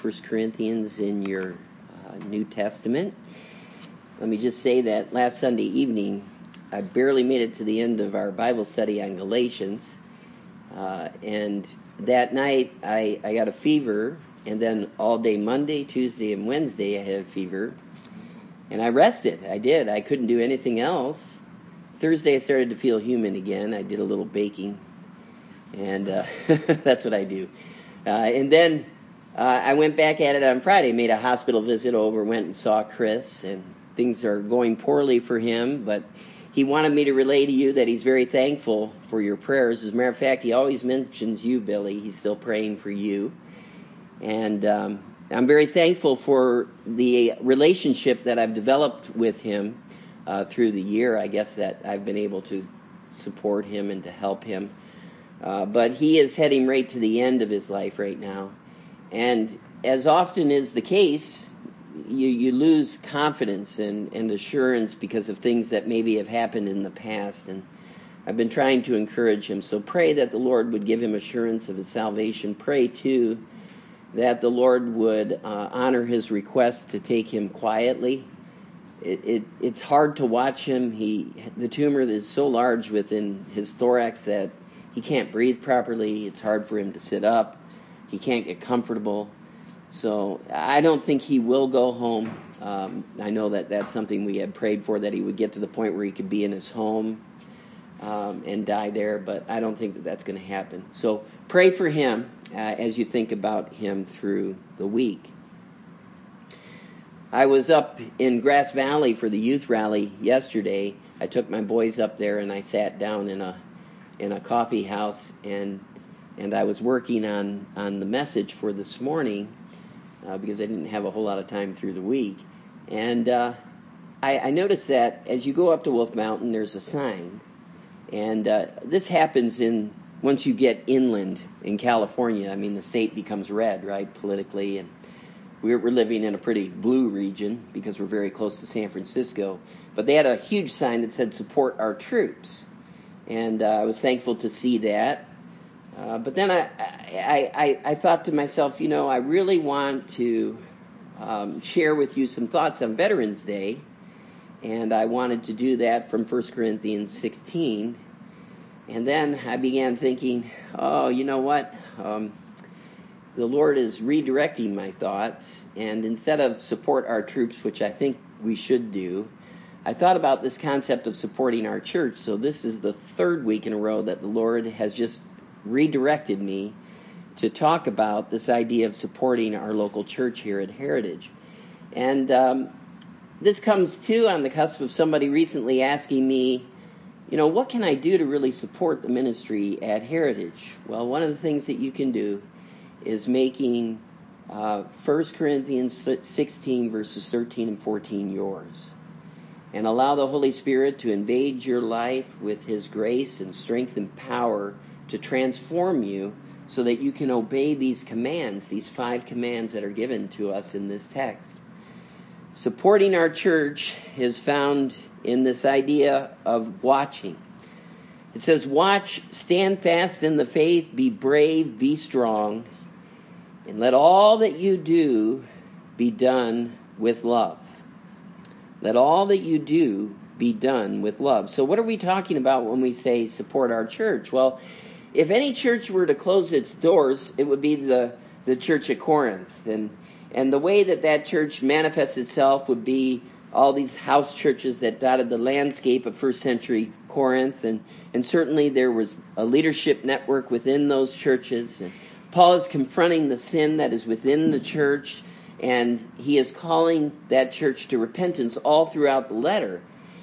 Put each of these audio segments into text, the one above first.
First Corinthians in your New Testament. Let me just say that last Sunday evening, I barely made it to the end of our Bible study on Galatians. And that night, I got a fever. And then all day Monday, Tuesday, and Wednesday, I had a fever. And I rested. I did. I couldn't do anything else. Thursday, I started to feel human again. I did a little baking. And that's what I do. And then I went back at it on Friday, made a hospital visit over, went and saw Chris. And things are going poorly for him. But he wanted me to relay to you that he's very thankful for your prayers. As a matter of fact, he always mentions you, Billy. He's still praying for you. And I'm very thankful for the relationship that I've developed with him through the year, I guess, that I've been able to support him and to help him. But he is heading right to the end of his life right now. And as often is the case, you lose confidence and assurance because of things that maybe have happened in the past. And I've been trying to encourage him. So pray that the Lord would give him assurance of his salvation. Pray, too, that the Lord would honor his request to take him quietly. It's hard to watch him. The tumor is so large within his thorax that he can't breathe properly. It's hard for him to sit up. He can't get comfortable. So I don't think he will go home. I know that that's something we had prayed for, that he would get to the point where he could be in his home and die there, but I don't think that that's going to happen. So pray for him as you think about him through the week. I was up in Grass Valley for the youth rally yesterday. I took my boys up there and I sat down in a coffee house and I was working on the message for this morning because I didn't have a whole lot of time through the week. And I noticed that as you go up to Wolf Mountain, there's a sign. And this happens once you get inland in California. I mean, the state becomes red, right, politically. And we're living in a pretty blue region because we're very close to San Francisco. But they had a huge sign that said, "Support our troops." And I was thankful to see that. But then I thought to myself, I really want to share with you some thoughts on Veterans Day. And I wanted to do that from 1 Corinthians 16. And then I began thinking, you know what? The Lord is redirecting my thoughts. And instead of support our troops, which I think we should do, I thought about this concept of supporting our church. So this is the third week in a row that the Lord has just redirected me to talk about this idea of supporting our local church here at Heritage. And this comes, too, on the cusp of somebody recently asking me, what can I do to really support the ministry at Heritage? Well, one of the things that you can do is making 1 Corinthians 16, verses 13 and 14 yours. And allow the Holy Spirit to invade your life with His grace and strength and power to transform you so that you can obey these commands, these 5 commands that are given to us in this text. Supporting our church is found in this idea of watching. It says, "Watch, stand fast in the faith, be brave, be strong, and let all that you do be done with love." Let all that you do be done with love. So what are we talking about when we say support our church? Well, if any church were to close its doors, it would be the church at Corinth. And the way that church manifests itself would be all these house churches that dotted the landscape of first century Corinth. And certainly there was a leadership network within those churches. And Paul is confronting the sin that is within the church. And he is calling that church to repentance all throughout the letter.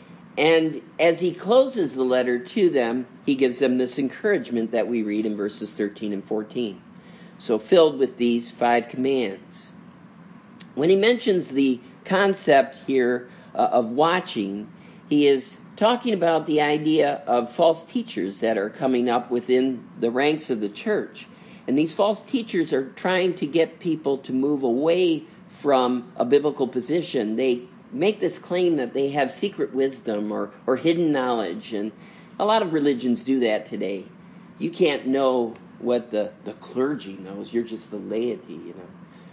And as he closes the letter to them, he gives them this encouragement that we read in verses 13 and 14. So filled with these 5 commands. When he mentions the concept here of watching, he is talking about the idea of false teachers that are coming up within the ranks of the church. And these false teachers are trying to get people to move away from a biblical position. They make this claim that they have secret wisdom or hidden knowledge. And a lot of religions do that today. You can't know what the clergy knows. You're just the laity,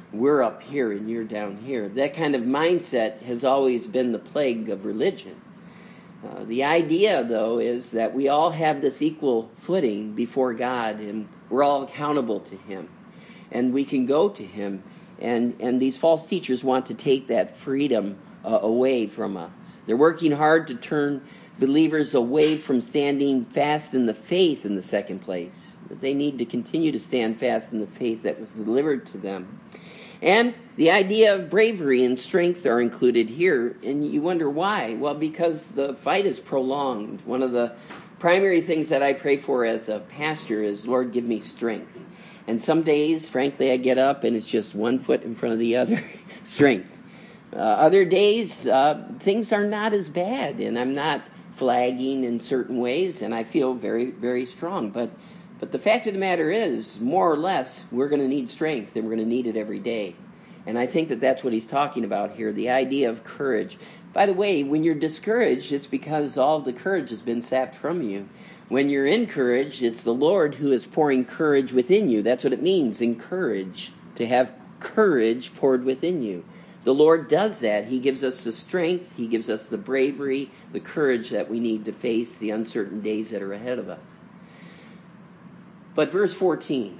we're up here and you're down here. That kind of mindset has always been the plague of religion. The idea, though, is that we all have this equal footing before God, and we're all accountable to Him. And we can go to Him. And these false teachers want to take that freedom away from us. They're working hard to turn believers away from standing fast in the faith in the second place. But they need to continue to stand fast in the faith that was delivered to them. And the idea of bravery and strength are included here. And you wonder why? Well, because the fight is prolonged. One of the primary things that I pray for as a pastor is, Lord, give me strength. And some days, frankly, I get up and it's just one foot in front of the other. Strength. Other days, things are not as bad, and I'm not flagging in certain ways, and I feel very, very strong. But the fact of the matter is, more or less, we're going to need strength, and we're going to need it every day. And I think that that's what he's talking about here, the idea of courage. By the way, when you're discouraged, it's because all of the courage has been sapped from you. When you're encouraged, it's the Lord who is pouring courage within you. That's what it means, encourage, to have courage poured within you. The Lord does that. He gives us the strength, He gives us the bravery, the courage that we need to face the uncertain days that are ahead of us. But verse 14,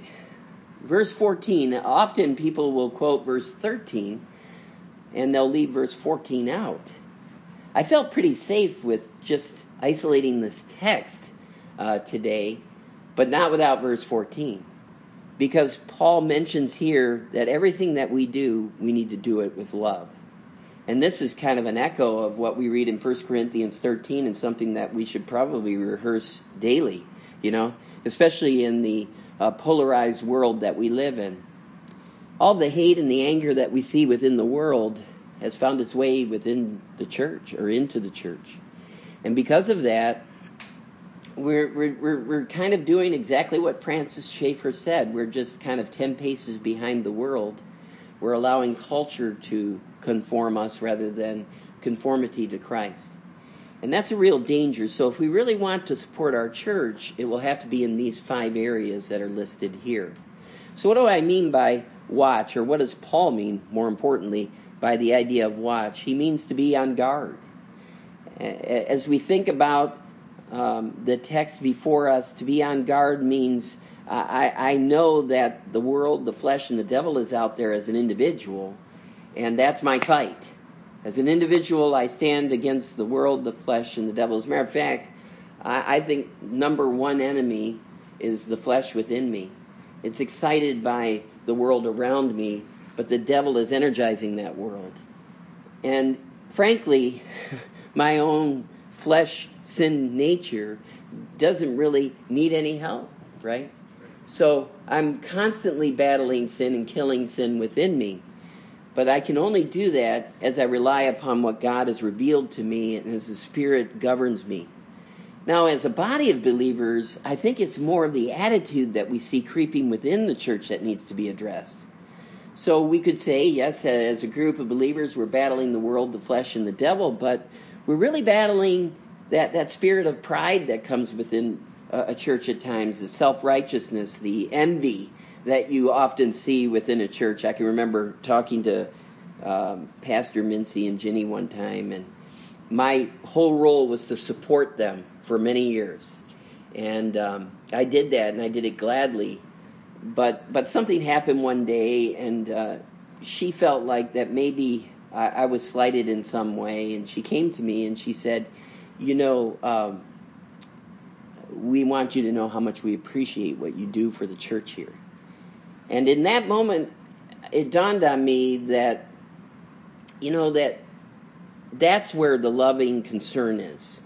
often people will quote verse 13, and they'll leave verse 14 out. I felt pretty safe with just isolating this text today, but not without verse 14. Because Paul mentions here that everything that we do, we need to do it with love. And this is kind of an echo of what we read in 1 Corinthians 13 and something that we should probably rehearse daily, especially in the polarized world that we live in. All the hate and the anger that we see within the world has found its way within the church or into the church. And because of that, we're kind of doing exactly what Francis Schaeffer said. We're just kind of 10 paces behind the world. We're allowing culture to conform us rather than conformity to Christ. And that's a real danger. So if we really want to support our church, it will have to be in these 5 areas that are listed here. So what do I mean by watch, or what does Paul mean, more importantly, by the idea of watch? He means to be on guard. As we think about the text before us, to be on guard means I know that the world, the flesh, and the devil is out there as an individual, and that's my fight. As an individual, I stand against the world, the flesh, and the devil. As a matter of fact, I think number one enemy is the flesh within me. It's excited by the world around me, but the devil is energizing that world. And frankly, my own flesh, sin nature doesn't really need any help, right? So I'm constantly battling sin and killing sin within me. But I can only do that as I rely upon what God has revealed to me and as the Spirit governs me. Now, as a body of believers, I think it's more of the attitude that we see creeping within the church that needs to be addressed. So we could say, yes, as a group of believers, we're battling the world, the flesh, and the devil, but we're really battling that spirit of pride that comes within a church at times, the self-righteousness, the envy that you often see within a church. I can remember talking to Pastor Mincy and Ginny one time, and my whole role was to support them for many years. And I did that, and I did it gladly. But something happened one day, and she felt like that maybe I was slighted in some way, and she came to me and she said, we want you to know how much we appreciate what you do for the church here. And in that moment, it dawned on me that, that's where the loving concern is.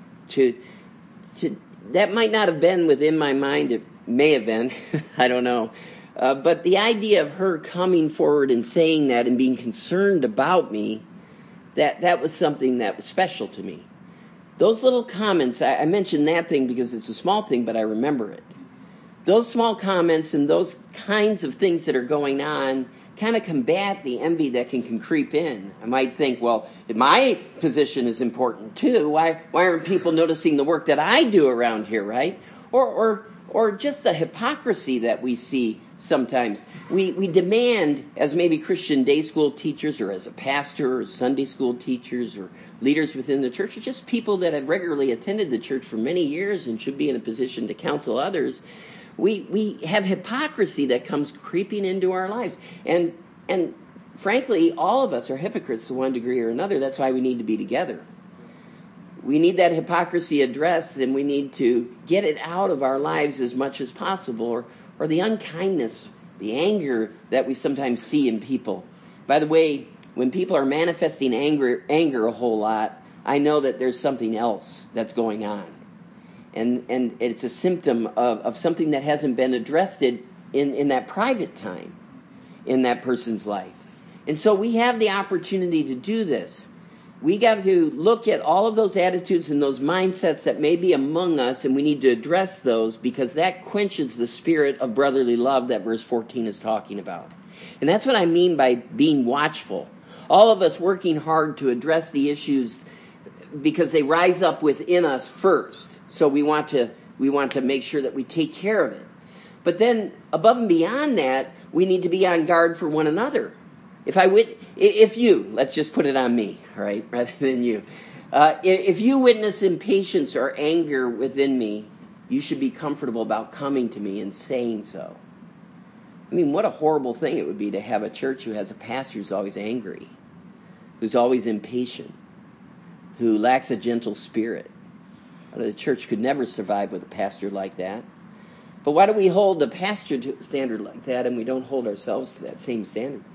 That might not have been within my mind. It may have been. I don't know. But the idea of her coming forward and saying that and being concerned about me, that was something that was special to me. Those little comments, I mentioned that thing because it's a small thing, but I remember it. Those small comments and those kinds of things that are going on kind of combat the envy that can creep in. I might think, well, my position is important too. Why aren't people noticing the work that I do around here, right? Or just the hypocrisy that we see sometimes. We demand, as maybe Christian day school teachers or as a pastor or Sunday school teachers or leaders within the church, or just people that have regularly attended the church for many years and should be in a position to counsel others, we have hypocrisy that comes creeping into our lives. And frankly, all of us are hypocrites to one degree or another. That's why we need to be together. We need that hypocrisy addressed, and we need to get it out of our lives as much as possible, or the unkindness, the anger that we sometimes see in people. By the way, when people are manifesting anger a whole lot, I know that there's something else that's going on. And it's a symptom of something that hasn't been addressed in that private time in that person's life. And so we have the opportunity to do this. We got to look at all of those attitudes and those mindsets that may be among us, and we need to address those, because that quenches the spirit of brotherly love that verse 14 is talking about. And that's what I mean by being watchful. All of us working hard to address the issues because they rise up within us first. So we want to make sure that we take care of it. But then above and beyond that, we need to be on guard for one another. If you, let's just put it on me, all right, rather than you. If you witness impatience or anger within me, you should be comfortable about coming to me and saying so. I mean, what a horrible thing it would be to have a church who has a pastor who's always angry, who's always impatient, who lacks a gentle spirit. The church could never survive with a pastor like that. But why do we hold the pastor to a standard like that, and we don't hold ourselves to that same standard?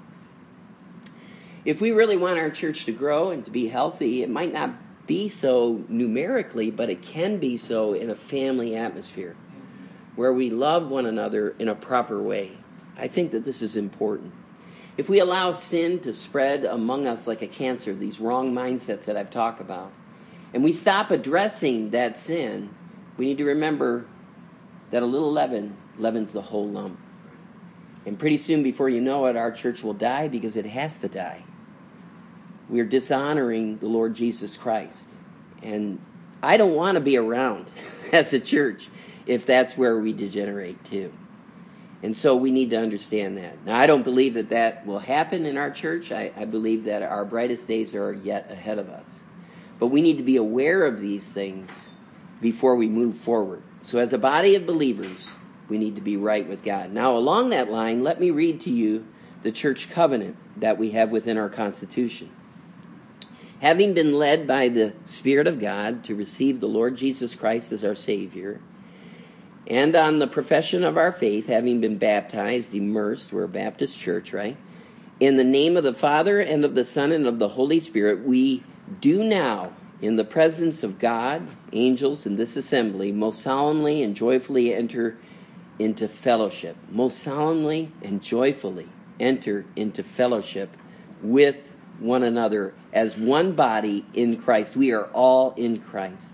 If we really want our church to grow and to be healthy, it might not be so numerically, but it can be so in a family atmosphere where we love one another in a proper way. I think that this is important. If we allow sin to spread among us like a cancer, these wrong mindsets that I've talked about, and we stop addressing that sin, we need to remember that a little leaven leavens the whole lump. And pretty soon, before you know it, our church will die, because it has to die. We are dishonoring the Lord Jesus Christ. And I don't want to be around as a church if that's where we degenerate too. And so we need to understand that. Now, I don't believe that will happen in our church. I believe that our brightest days are yet ahead of us. But we need to be aware of these things before we move forward. So as a body of believers, we need to be right with God. Now, along that line, let me read to you the church covenant that we have within our Constitution. Having been led by the Spirit of God to receive the Lord Jesus Christ as our Savior, and on the profession of our faith, having been baptized, immersed, we're a Baptist church, right? In the name of the Father, and of the Son, and of the Holy Spirit, we do now, in the presence of God, angels, and this assembly, most solemnly and joyfully enter into fellowship. Most solemnly and joyfully enter into fellowship with one another as one body in Christ. We are all in Christ.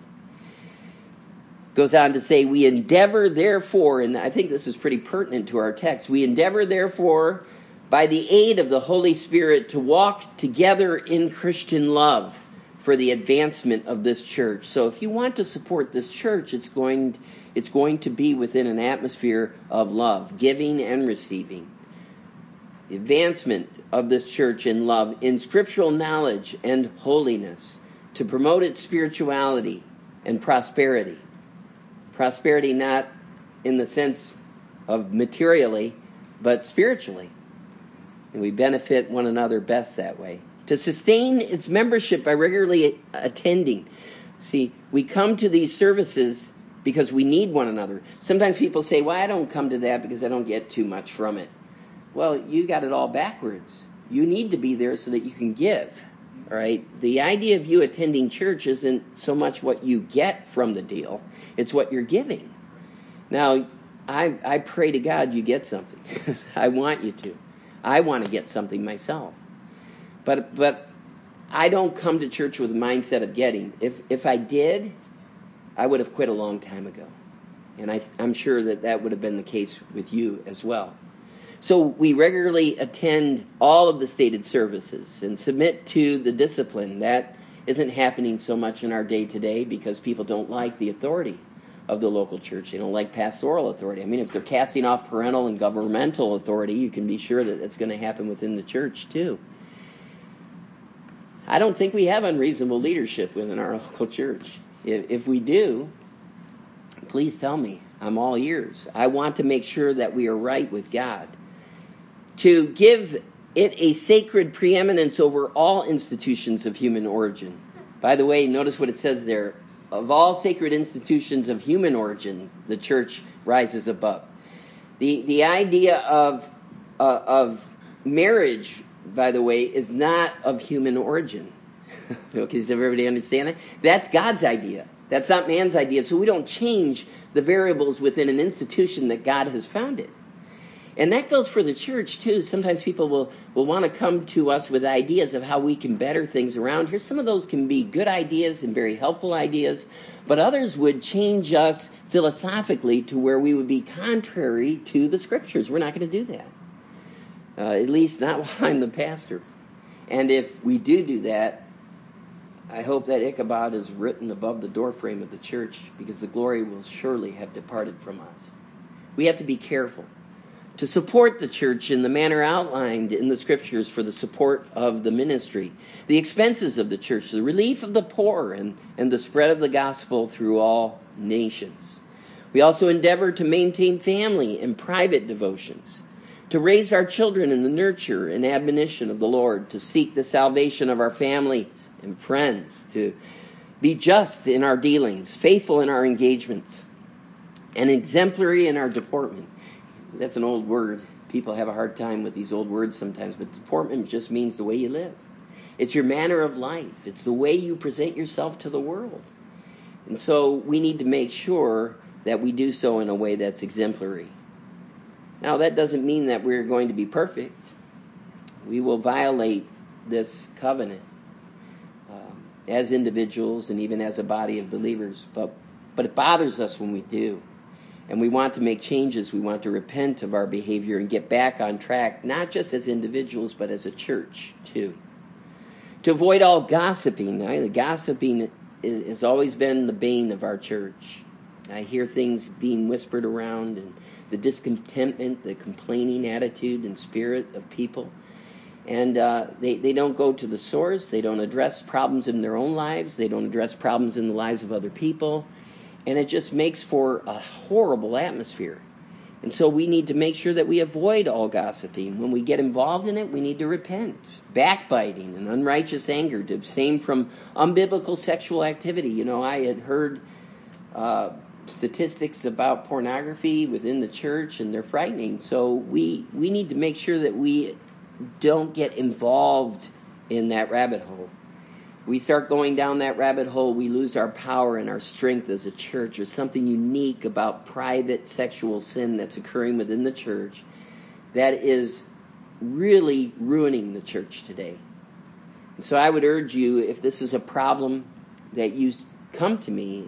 Goes on to say, we endeavor therefore, and I think this is pretty pertinent to our text, we endeavor therefore by the aid of the Holy Spirit to walk together in Christian love for the advancement of this church. So if you want to support this church, it's going to be within an atmosphere of love, giving and receiving. The advancement of this church in love, in scriptural knowledge and holiness, to promote its spirituality and prosperity. Prosperity not in the sense of materially, but spiritually. And we benefit one another best that way. To sustain its membership by regularly attending. See, we come to these services because we need one another. Sometimes people say, well, I don't come to that because I don't get too much from it. Well, you got it all backwards. You need to be there so that you can give. All right? The idea of you attending church isn't so much what you get from the deal. It's what you're giving. Now, I pray to God you get something. I want you to. I want to get something myself. But I don't come to church with a mindset of getting. If I did, I would have quit a long time ago. And I'm sure that would have been the case with you as well. So we regularly attend all of the stated services and submit to the discipline. That isn't happening so much in our day today because people don't like the authority of the local church. They don't like pastoral authority. I mean, if they're casting off parental and governmental authority, you can be sure that it's going to happen within the church too. I don't think we have unreasonable leadership within our local church. If we do, please tell me. I'm all ears. I want to make sure that we are right with God. To give it a sacred preeminence over all institutions of human origin. By the way, notice what it says there. Of all sacred institutions of human origin, the church rises above. The idea of marriage, by the way, is not of human origin. Okay, does everybody understand that? That's God's idea. That's not man's idea. So we don't change the variables within an institution that God has founded. And that goes for the church, too. Sometimes people will want to come to us with ideas of how we can better things around here. Some of those can be good ideas and very helpful ideas, but others would change us philosophically to where we would be contrary to the Scriptures. We're not going to do that, at least not while I'm the pastor. And if we do that, I hope that Ichabod is written above the doorframe of the church, because the glory will surely have departed from us. We have to be careful to support the church in the manner outlined in the Scriptures for the support of the ministry, the expenses of the church, the relief of the poor, and the spread of the gospel through all nations. We also endeavor to maintain family and private devotions, to raise our children in the nurture and admonition of the Lord, to seek the salvation of our families and friends, to be just in our dealings, faithful in our engagements, and exemplary in our deportment. That's an old word. People have a hard time with these old words sometimes, but deportment just means the way you live. It's your manner of life. It's the way you present yourself to the world. And so we need to make sure that we do so in a way that's exemplary. Now, that doesn't mean that we're going to be perfect. We will violate this covenant as individuals and even as a body of believers. But it bothers us when we do. And we want to make changes. We want to repent of our behavior and get back on track, not just as individuals, but as a church, too. To avoid all gossiping. The gossiping has always been the bane of our church. I hear things being whispered around, and the discontentment, the complaining attitude and spirit of people. And they don't go to the source. They don't address problems in their own lives. They don't address problems in the lives of other people. And it just makes for a horrible atmosphere. And so we need to make sure that we avoid all gossiping. When we get involved in it, we need to repent. Backbiting and unrighteous anger, to abstain from unbiblical sexual activity. You know, I had heard statistics about pornography within the church, and they're frightening. So we need to make sure that we don't get involved in that rabbit hole. We start going down that rabbit hole, we lose our power and our strength as a church. There's something unique about private sexual sin that's occurring within the church that is really ruining the church today. And so I would urge you, if this is a problem that you come to me,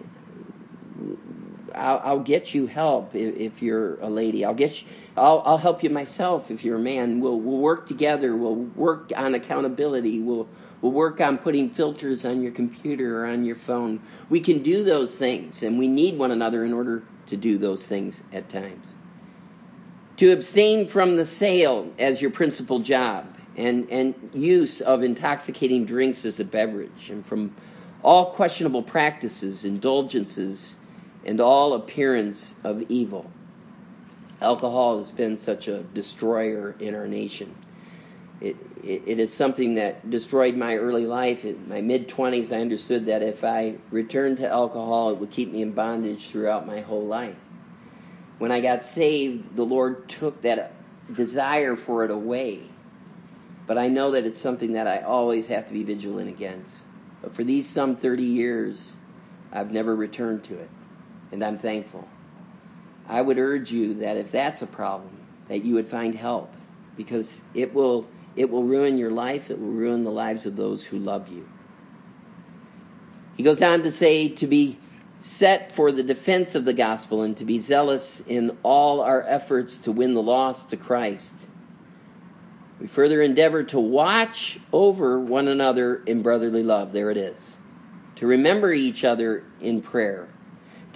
I'll get you help if you're a lady. I'll help you myself if you're a man. We'll work together. We'll work on accountability. We'll work on putting filters on your computer or on your phone. We can do those things, and we need one another in order to do those things at times. To abstain from the sale as your principal job and use of intoxicating drinks as a beverage, and from all questionable practices, indulgences, and all appearance of evil. Alcohol has been such a destroyer in our nation. It is something that destroyed my early life. In my mid-20s, I understood that if I returned to alcohol, it would keep me in bondage throughout my whole life. When I got saved, the Lord took that desire for it away. But I know that it's something that I always have to be vigilant against. But for these some 30 years, I've never returned to it. And I'm thankful. I would urge you that if that's a problem, that you would find help, because it will ruin your life. It will ruin the lives of those who love you. He goes on to say to be set for the defense of the gospel and to be zealous in all our efforts to win the lost to Christ. We further endeavor to watch over one another in brotherly love. There it is. To remember each other in prayer.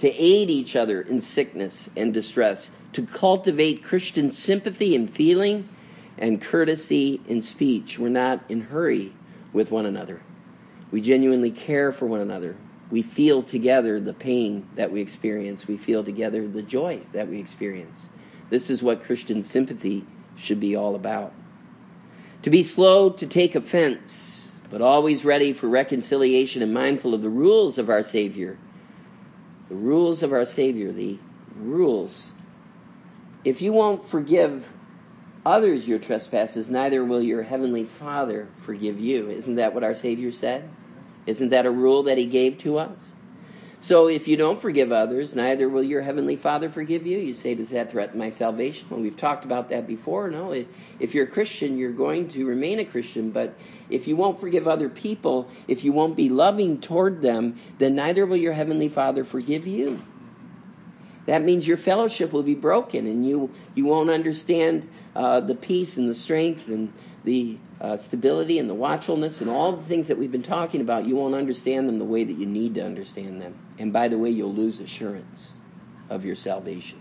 to aid each other in sickness and distress, to cultivate Christian sympathy in feeling and courtesy in speech. We're not in hurry with one another. We genuinely care for one another. We feel together the pain that we experience. We feel together the joy that we experience. This is what Christian sympathy should be all about. To be slow to take offense, but always ready for reconciliation and mindful of the rules of our Savior. The rules of our Savior, the rules. If you won't forgive others your trespasses, neither will your heavenly Father forgive you. Isn't that what our Savior said? Isn't that a rule that he gave to us? So if you don't forgive others, neither will your heavenly Father forgive you. You say, does that threaten my salvation? Well, we've talked about that before. No, if you're a Christian, you're going to remain a Christian. But if you won't forgive other people, if you won't be loving toward them, then neither will your heavenly Father forgive you. That means your fellowship will be broken, and you won't understand the peace and the strength and the stability and the watchfulness and all the things that we've been talking about. You won't understand them the way that you need to understand them. And by the way, you'll lose assurance of your salvation.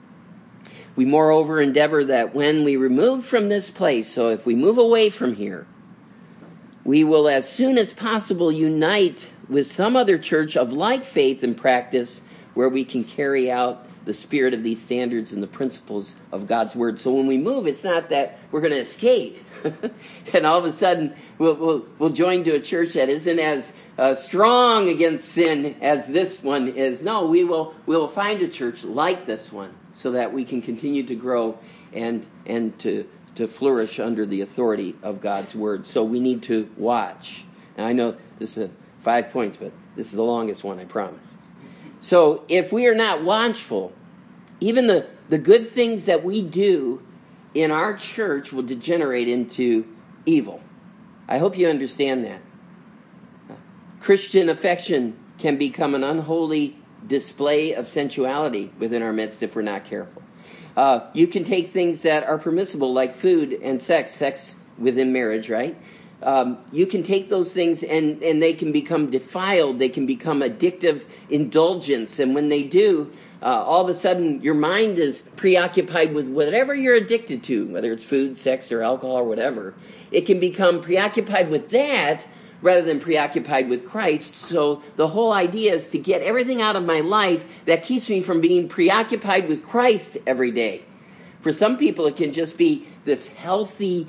We moreover endeavor that when we remove from this place, so if we move away from here, we will as soon as possible unite with some other church of like faith and practice where we can carry out the spirit of these standards and the principles of God's word. So when we move, it's not that we're going to escape and all of a sudden we'll join to a church that isn't as strong against sin as this one is. No, we will find a church like this one so that we can continue to grow and to flourish under the authority of God's word. So we need to watch. Now I know this is 5 points, but this is the longest one, I promise. So if we are not watchful, even the good things that we do in our church will degenerate into evil. I hope you understand that. Christian affection can become an unholy display of sensuality within our midst if we're not careful. You can take things that are permissible like food and sex within marriage, right? You can take those things and they can become defiled. They can become addictive indulgence. And when they do, all of a sudden your mind is preoccupied with whatever you're addicted to, whether it's food, sex, or alcohol or whatever. It can become preoccupied with that rather than preoccupied with Christ. So the whole idea is to get everything out of my life that keeps me from being preoccupied with Christ every day. For some people, it can just be this healthy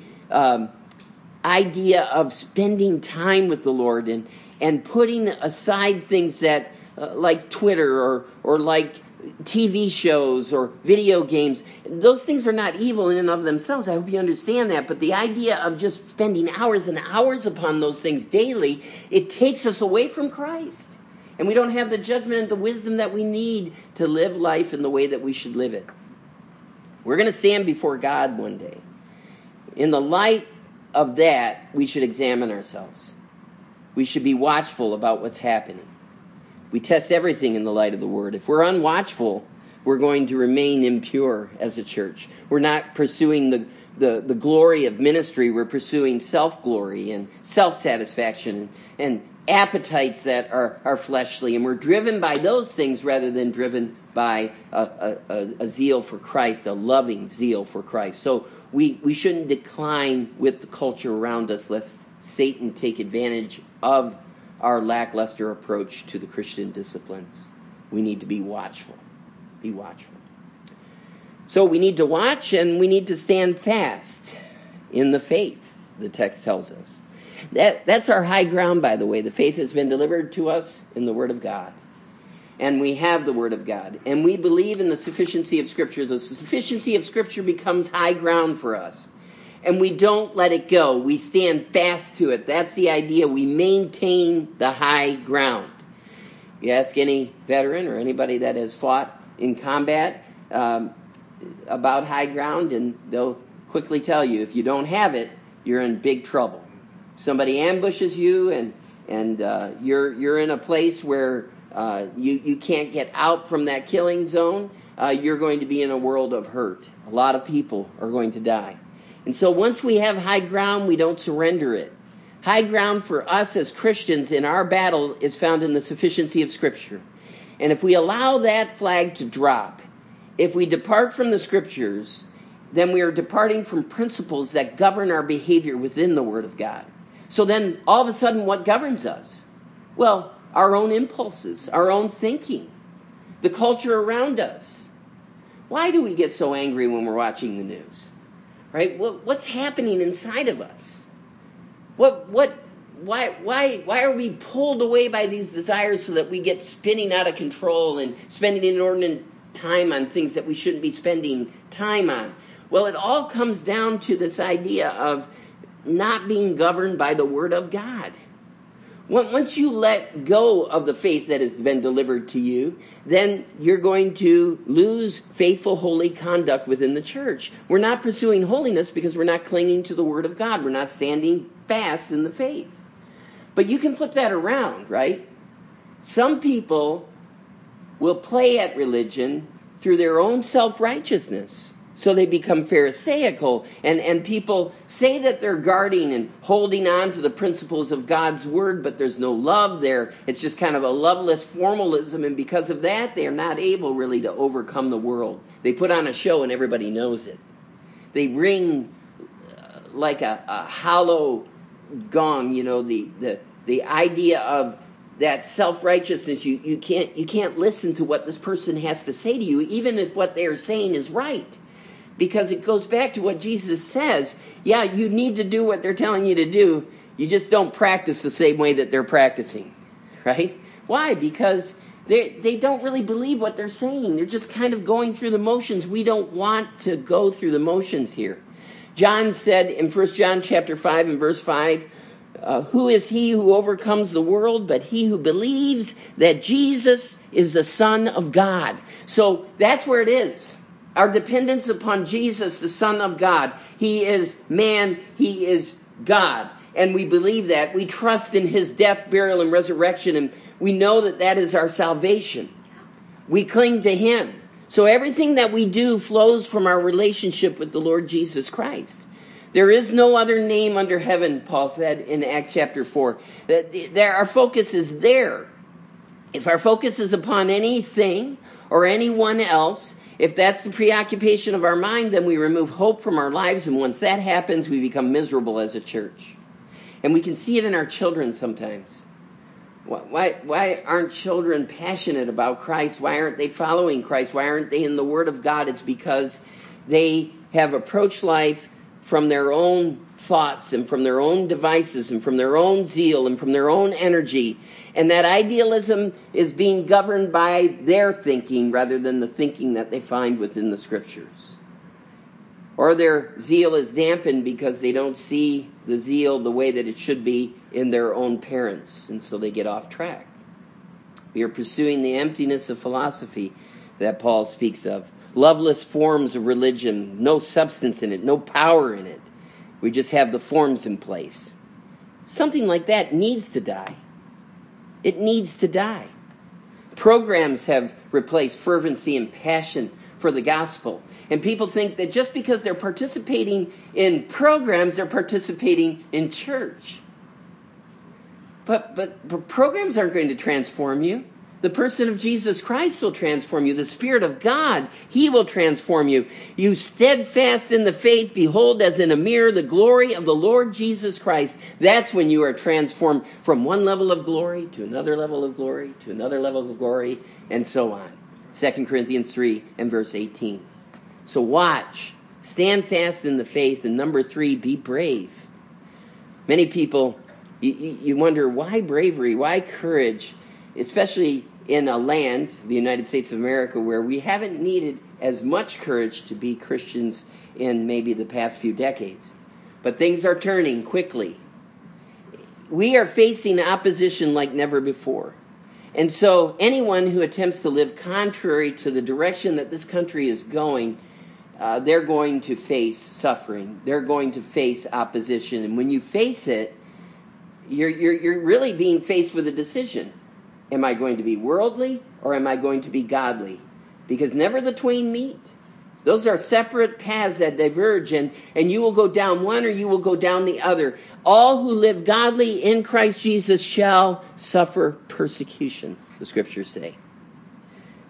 idea of spending time with the Lord and putting aside things that like Twitter or like TV shows or video games. Those things are not evil in and of themselves. I hope you understand that. But the idea of just spending hours and hours upon those things daily, it takes us away from Christ. And we don't have the judgment and the wisdom that we need to live life in the way that we should live it. We're going to stand before God one day. In the light of that, we should examine ourselves. We should be watchful about what's happening. We test everything in the light of the Word. If we're unwatchful, we're going to remain impure as a church. We're not pursuing the glory of ministry. We're pursuing self-glory and self-satisfaction and appetites that are fleshly. And we're driven by those things rather than driven by a zeal for Christ, a loving zeal for Christ. So we shouldn't decline with the culture around us lest Satan take advantage of our lackluster approach to the Christian disciplines. We need to be watchful. Be watchful. So we need to watch and we need to stand fast in the faith, the text tells us. That's our high ground, by the way. The faith has been delivered to us in the Word of God. And we have the Word of God. And we believe in the sufficiency of Scripture. The sufficiency of Scripture becomes high ground for us. And we don't let it go. We stand fast to it. That's the idea. We maintain the high ground. You ask any veteran or anybody that has fought in combat about high ground, and they'll quickly tell you, if you don't have it, you're in big trouble. Somebody ambushes you, and you're in a place where you can't get out from that killing zone. You're going to be in a world of hurt. A lot of people are going to die. And so once we have high ground, we don't surrender it. High ground for us as Christians in our battle is found in the sufficiency of Scripture. And if we allow that flag to drop, if we depart from the Scriptures, then we are departing from principles that govern our behavior within the Word of God. So then, all of a sudden, what governs us? Well, our own impulses, our own thinking, the culture around us. Why do we get so angry when we're watching the news? Right? What's happening inside of us? Why are we pulled away by these desires so that we get spinning out of control and spending inordinate time on things that we shouldn't be spending time on? Well, it all comes down to this idea of not being governed by the Word of God. Once you let go of the faith that has been delivered to you, then you're going to lose faithful, holy conduct within the church. We're not pursuing holiness because we're not clinging to the Word of God. We're not standing fast in the faith. But you can flip that around, right? Some people will play at religion through their own self-righteousness. So they become pharisaical, and people say that they're guarding and holding on to the principles of God's Word, but there's no love there. It's just kind of a loveless formalism, and because of that, they are not able really to overcome the world. They put on a show and everybody knows it. They ring like a hollow gong, the idea of that self-righteousness. You can't listen to what this person has to say to you, even if what they are saying is right. Because it goes back to what Jesus says. Yeah, you need to do what they're telling you to do. You just don't practice the same way that they're practicing. Right? Why? Because they don't really believe what they're saying. They're just kind of going through the motions. We don't want to go through the motions here. John said in 1 John chapter 5 and verse 5, who is he who overcomes the world but he who believes that Jesus is the Son of God? So that's where it is. Our dependence upon Jesus, the Son of God. He is man, he is God. And we believe that. We trust in his death, burial, and resurrection. And we know that that is our salvation. We cling to him. So everything that we do flows from our relationship with the Lord Jesus Christ. There is no other name under heaven, Paul said in Acts chapter 4. Our focus is there. If our focus is upon anything or anyone else, if that's the preoccupation of our mind, then we remove hope from our lives. And once that happens, we become miserable as a church. And we can see it in our children sometimes. Why aren't children passionate about Christ? Why aren't they following Christ? Why aren't they in the Word of God? It's because they have approached life from their own thoughts and from their own devices and from their own zeal and from their own energy. And that idealism is being governed by their thinking rather than the thinking that they find within the Scriptures. Or their zeal is dampened because they don't see the zeal the way that it should be in their own parents, and so they get off track. We are pursuing the emptiness of philosophy that Paul speaks of. Loveless forms of religion, no substance in it, no power in it. We just have the forms in place. Something like that needs to die. It needs to die. Programs have replaced fervency and passion for the gospel. And people think that just because they're participating in programs, they're participating in church. But programs aren't going to transform you. The person of Jesus Christ will transform you. The Spirit of God, he will transform you. You steadfast in the faith, behold as in a mirror the glory of the Lord Jesus Christ. That's when you are transformed from one level of glory to another level of glory to another level of glory, and so on. 2 Corinthians 3 and verse 18. So watch, stand fast in the faith, and number 3, be brave. Many people, you wonder, why bravery, why courage, especially in a land, the United States of America, where we haven't needed as much courage to be Christians in maybe the past few decades. But things are turning quickly. We are facing opposition like never before. And so anyone who attempts to live contrary to the direction that this country is going, they're going to face suffering. They're going to face opposition. And when you face it, you're really being faced with a decision. Am I going to be worldly or am I going to be godly? Because never the twain meet. Those are separate paths that diverge, and you will go down one or you will go down the other. All who live godly in Christ Jesus shall suffer persecution, the Scriptures say.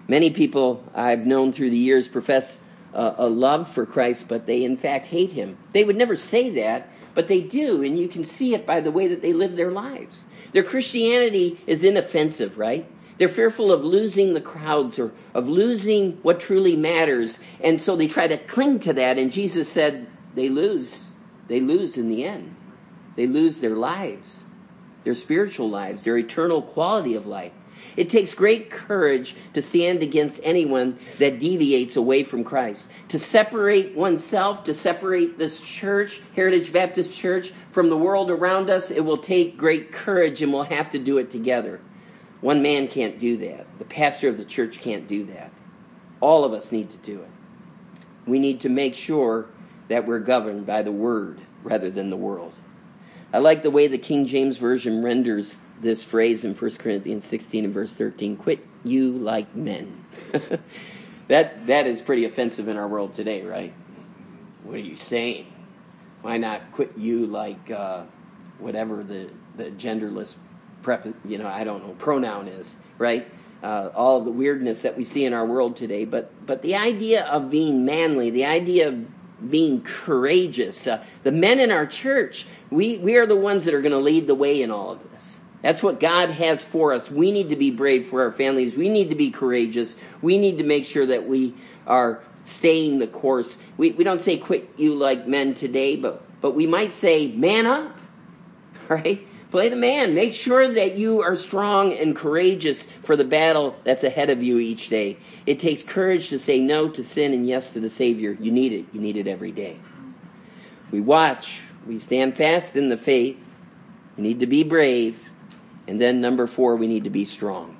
Many people I've known through the years profess a love for Christ, but they in fact hate him. They would never say that, but they do, and you can see it by the way that they live their lives. Their Christianity is inoffensive, right? They're fearful of losing the crowds or of losing what truly matters, and so they try to cling to that, and Jesus said they lose. They lose in the end. They lose their lives, their spiritual lives, their eternal quality of life. It takes great courage to stand against anyone that deviates away from Christ. To separate oneself, to separate this church, Heritage Baptist Church, from the world around us, it will take great courage, and we'll have to do it together. One man can't do that. The pastor of the church can't do that. All of us need to do it. We need to make sure that we're governed by the Word rather than the world. I like the way the King James Version renders this phrase in 1 Corinthians 16 and verse 13. Quit you like men. That is pretty offensive in our world today, right? What are you saying? Why not quit you like whatever the genderless pronoun is, right? All of the weirdness that we see in our world today. But the idea of being manly, the idea of being courageous, the men in our church, we are the ones that are going to lead the way in all of this. That's what God has for us. We need to be brave for our families. We need to be courageous. We need to make sure that we are staying the course. We don't say quit you like men today, but we might say man up, right? Play the man. Make sure that you are strong and courageous for the battle that's ahead of you each day. It takes courage to say no to sin and yes to the Savior. You need it. You need it every day. We watch. We stand fast in the faith. We need to be brave. And then number 4, we need to be strong.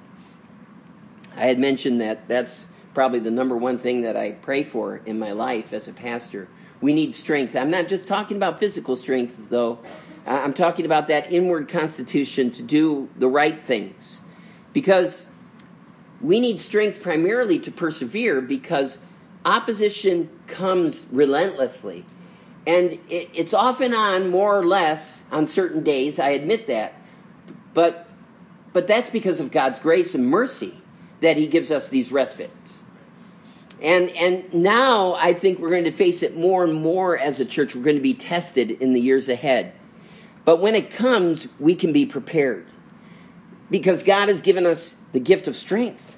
I had mentioned that that's probably the number one thing that I pray for in my life as a pastor. We need strength. I'm not just talking about physical strength, though. I'm talking about that inward constitution to do the right things. Because we need strength primarily to persevere, because opposition comes relentlessly. And it's often on more or less on certain days, I admit that. But that's because of God's grace and mercy that he gives us these respites. And now I think we're going to face it more and more as a church. We're going to be tested in the years ahead. But when it comes, we can be prepared, because God has given us the gift of strength.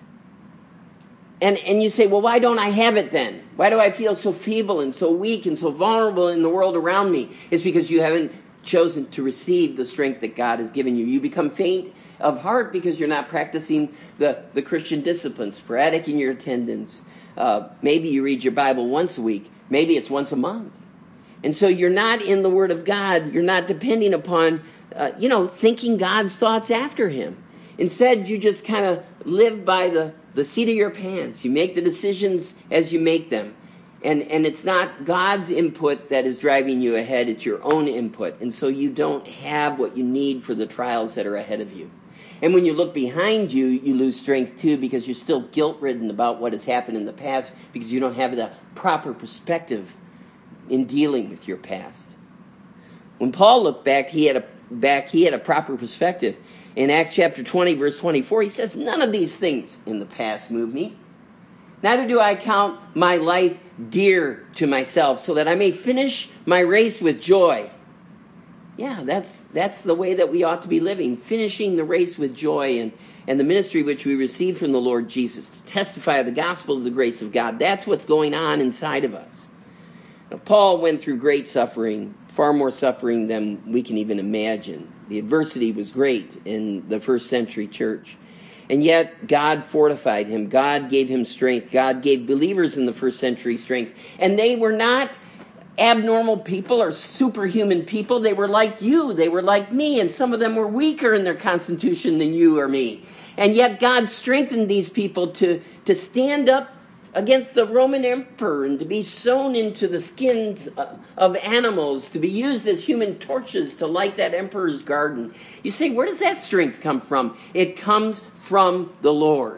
And you say, well, why don't I have it then? Why do I feel so feeble and so weak and so vulnerable in the world around me? It's because you haven't chosen to receive the strength that God has given you. You become faint of heart because you're not practicing the Christian disciplines, sporadic in your attendance. Maybe you read your Bible once a week. Maybe it's once a month. And so you're not in the Word of God. You're not depending upon, thinking God's thoughts after him. Instead, you just kind of live by the seat of your pants. You make the decisions as you make them. And it's not God's input that is driving you ahead. It's your own input. And so you don't have what you need for the trials that are ahead of you. And when you look behind you, you lose strength too, because you're still guilt-ridden about what has happened in the past, because you don't have the proper perspective in dealing with your past. When Paul looked back, he had a proper perspective. In Acts chapter 20, verse 24, he says, "None of these things in the past move me. Neither do I count my life dear to myself, so that I may finish my race with joy." Yeah, that's the way that we ought to be living, finishing the race with joy, and the ministry which we received from the Lord Jesus, to testify of the gospel of the grace of God. That's what's going on inside of us. Now, Paul went through great suffering, far more suffering than we can even imagine. The adversity was great in the first century church. And yet, God fortified him. God gave him strength. God gave believers in the first century strength. And they were not abnormal people or superhuman people. They were like you. They were like me. And some of them were weaker in their constitution than you or me. And yet, God strengthened these people to stand up against the Roman emperor and to be sewn into the skins of animals, to be used as human torches to light that emperor's garden. You say, where does that strength come from? It comes from the Lord.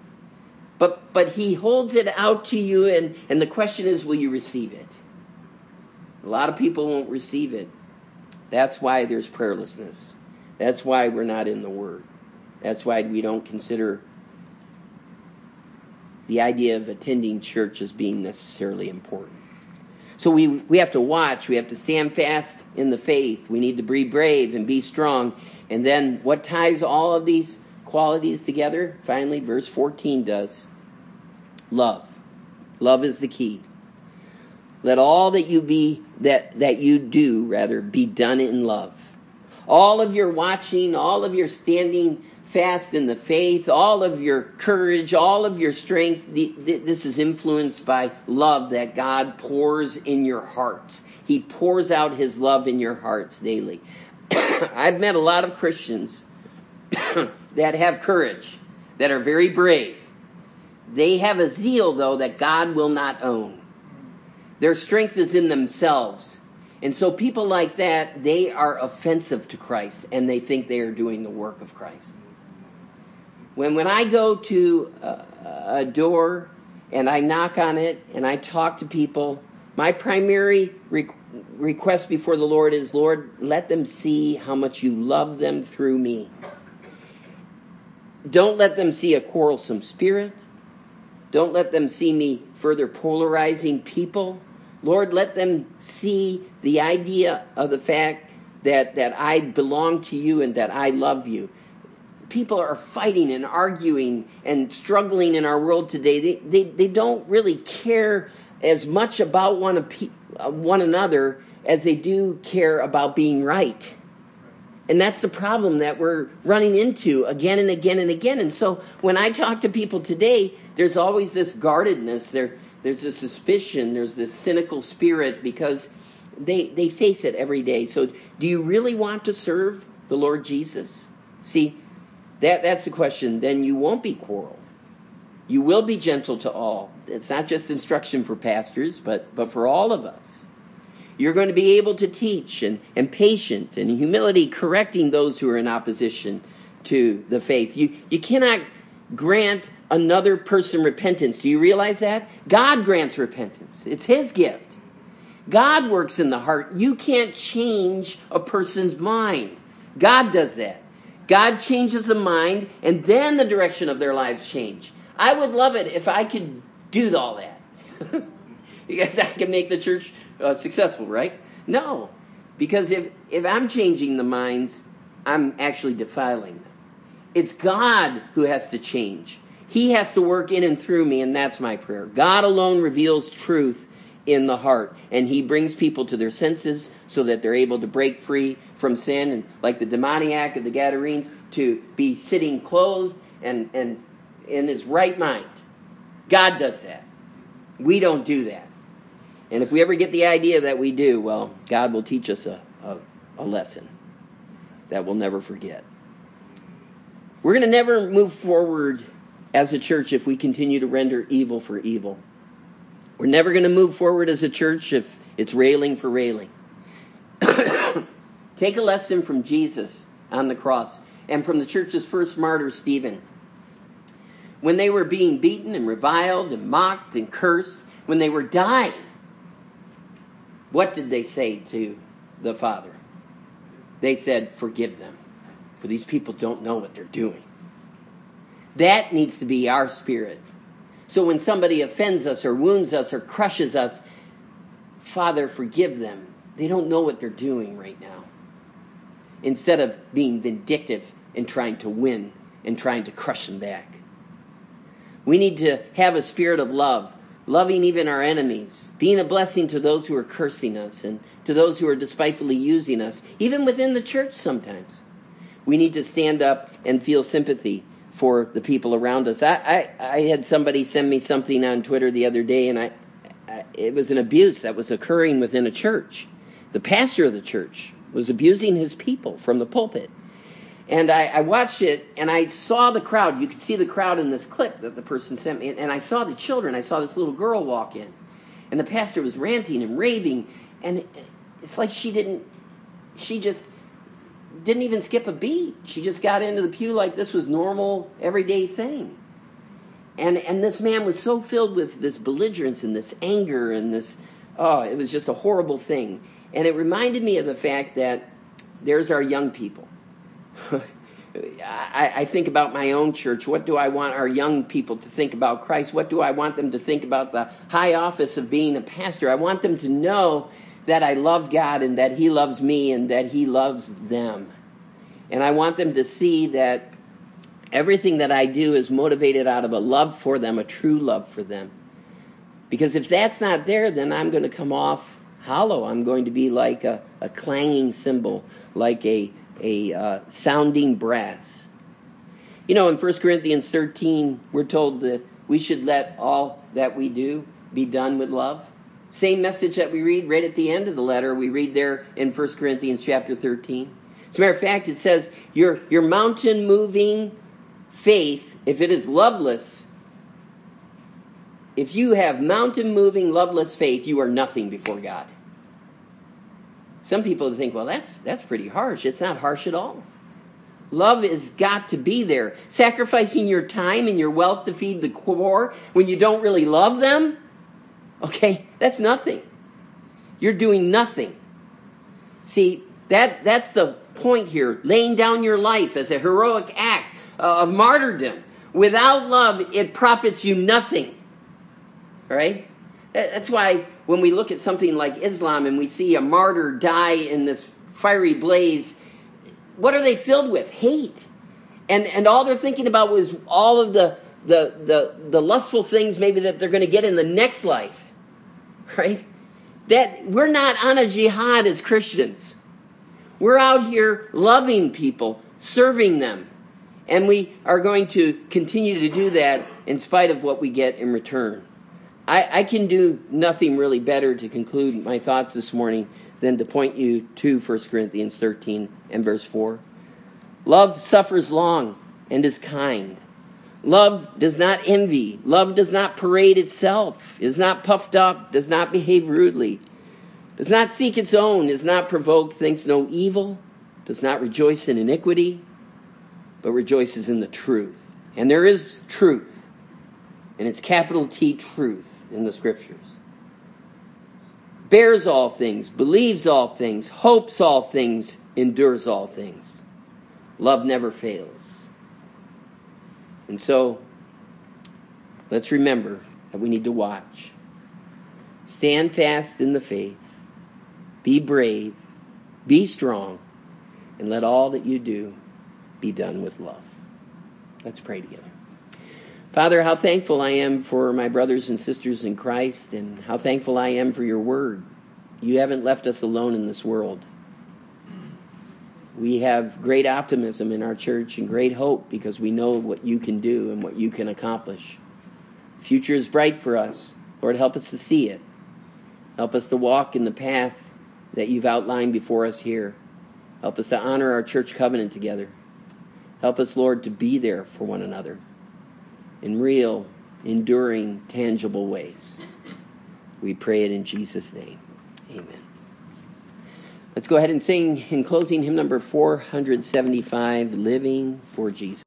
But he holds it out to you, and the question is, will you receive it? A lot of people won't receive it. That's why there's prayerlessness. That's why we're not in the Word. That's why we don't consider the idea of attending church as being necessarily important. So we have to watch. We have to stand fast in the faith. We need to be brave and be strong. And then what ties all of these qualities together? Finally, verse 14 does. Love. Love is the key. Let all that you do be done in love. All of your watching, all of your standing fast in the faith, all of your courage, all of your strength, this is influenced by love that God pours in your hearts. He pours out his love in your hearts daily. I've met a lot of Christians that have courage, that are very brave. They have a zeal, though, that God will not own. Their strength is in themselves. And so people like that, they are offensive to Christ, and they think they are doing the work of Christ. When I go to a door and I knock on it and I talk to people, my primary request before the Lord is, Lord, let them see how much you love them through me. Don't let them see a quarrelsome spirit. Don't let them see me further polarizing people. Lord, let them see the idea of the fact that I belong to you and that I love you. People are fighting and arguing and struggling in our world today. They don't really care as much about one another as they do care about being right. And that's the problem that we're running into again and again and again. And so when I talk to people today, there's always this guardedness. There's this suspicion. There's this cynical spirit because they face it every day. So do you really want to serve the Lord Jesus? See, that's the question. Then you won't be quarrel. You will be gentle to all. It's not just instruction for pastors, but for all of us. You're going to be able to teach and patient and humility, correcting those who are in opposition to the faith. You cannot grant another person repentance. Do you realize that? God grants repentance. It's his gift. God works in the heart. You can't change a person's mind. God does that. God changes the mind, and then the direction of their lives change. I would love it if I could do all that. Because I can make the church successful, right? No. Because if I'm changing the minds, I'm actually defiling them. It's God who has to change. He has to work in and through me, and that's my prayer. God alone reveals truth in the heart, and he brings people to their senses so that they're able to break free from sin, and like the demoniac of the Gadarenes, to be sitting clothed and in his right mind. God does that. We don't do that. And if we ever get the idea that we do, well, God will teach us a lesson that we'll never forget. We're going to never move forward as a church if we continue to render evil for evil. We're never going to move forward as a church if it's railing for railing. Take a lesson from Jesus on the cross and from the church's first martyr, Stephen. When they were being beaten and reviled and mocked and cursed, when they were dying, what did they say to the Father? They said, forgive them, for these people don't know what they're doing. That needs to be our spirit. So when somebody offends us or wounds us or crushes us, Father, forgive them. They don't know what they're doing right now. Instead of being vindictive and trying to win and trying to crush them back. We need to have a spirit of love, loving even our enemies, being a blessing to those who are cursing us and to those who are despitefully using us, even within the church sometimes. We need to stand up and feel sympathy for the people around us. I had somebody send me something on Twitter the other day, and it was an abuse that was occurring within a church. The pastor of the church was abusing his people from the pulpit. And I watched it, and I saw the crowd. You could see the crowd in this clip that the person sent me. And I saw the children. I saw this little girl walk in. And the pastor was ranting and raving. And it's like she just didn't even skip a beat. She just got into the pew like this was normal, everyday thing. And this man was so filled with this belligerence and this anger and this, it was just a horrible thing. And it reminded me of the fact that there's our young people. I think about my own church. What do I want our young people to think about Christ? What do I want them to think about the high office of being a pastor? I want them to know that I love God and that He loves me and that He loves them. And I want them to see that everything that I do is motivated out of a love for them, a true love for them. Because if that's not there, then I'm going to come off hollow. I'm going to be like a clanging cymbal, like a sounding brass. You know, in 1 Corinthians 13, we're told that we should let all that we do be done with love. Same message that we read right at the end of the letter, we read there in 1 Corinthians chapter 13. As a matter of fact, it says, your mountain-moving faith, if it is loveless, if you have mountain-moving, loveless faith, you are nothing before God. Some people think, well, that's pretty harsh. It's not harsh at all. Love has got to be there. Sacrificing your time and your wealth to feed the poor when you don't really love them, okay, that's nothing. You're doing nothing. See, that's the point here. Laying down your life as a heroic act of martyrdom. Without love, it profits you nothing. All right? That's why when we look at something like Islam and we see a martyr die in this fiery blaze, what are they filled with? Hate. And all they're thinking about was all of the lustful things maybe that they're going to get in the next life. Right? That we're not on a jihad as Christians. We're out here loving people, serving them. And we are going to continue to do that in spite of what we get in return. I can do nothing really better to conclude my thoughts this morning than to point you to 1 Corinthians 13 and verse 4. Love suffers long and is kind. Love does not envy. Love does not parade itself, is not puffed up, does not behave rudely, does not seek its own, is not provoked, thinks no evil, does not rejoice in iniquity, but rejoices in the truth. And there is truth, and it's capital T truth in the Scriptures. Bears all things, believes all things, hopes all things, endures all things. Love never fails. And so, let's remember that we need to watch. Stand fast in the faith. Be brave. Be strong. And let all that you do be done with love. Let's pray together. Father, how thankful I am for my brothers and sisters in Christ, and how thankful I am for your word. You haven't left us alone in this world. We have great optimism in our church and great hope because we know what you can do and what you can accomplish. The future is bright for us. Lord, help us to see it. Help us to walk in the path that you've outlined before us here. Help us to honor our church covenant together. Help us, Lord, to be there for one another in real, enduring, tangible ways. We pray it in Jesus' name. Amen. Let's go ahead and sing in closing hymn number 475, Living for Jesus.